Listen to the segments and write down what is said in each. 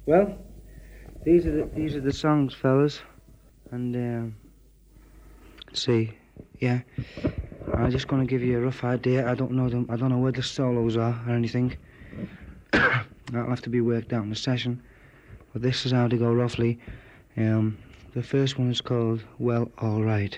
Well, these are the songs, fellas, and let's see, yeah. I'm just gonna give you a rough idea. I don't know them. I don't know where the solos are or anything. That'll have to be worked out in the session. But this is how they go roughly. The first one is called "Well, All Right."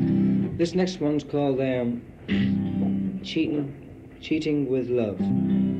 This next one's called cheating with Love.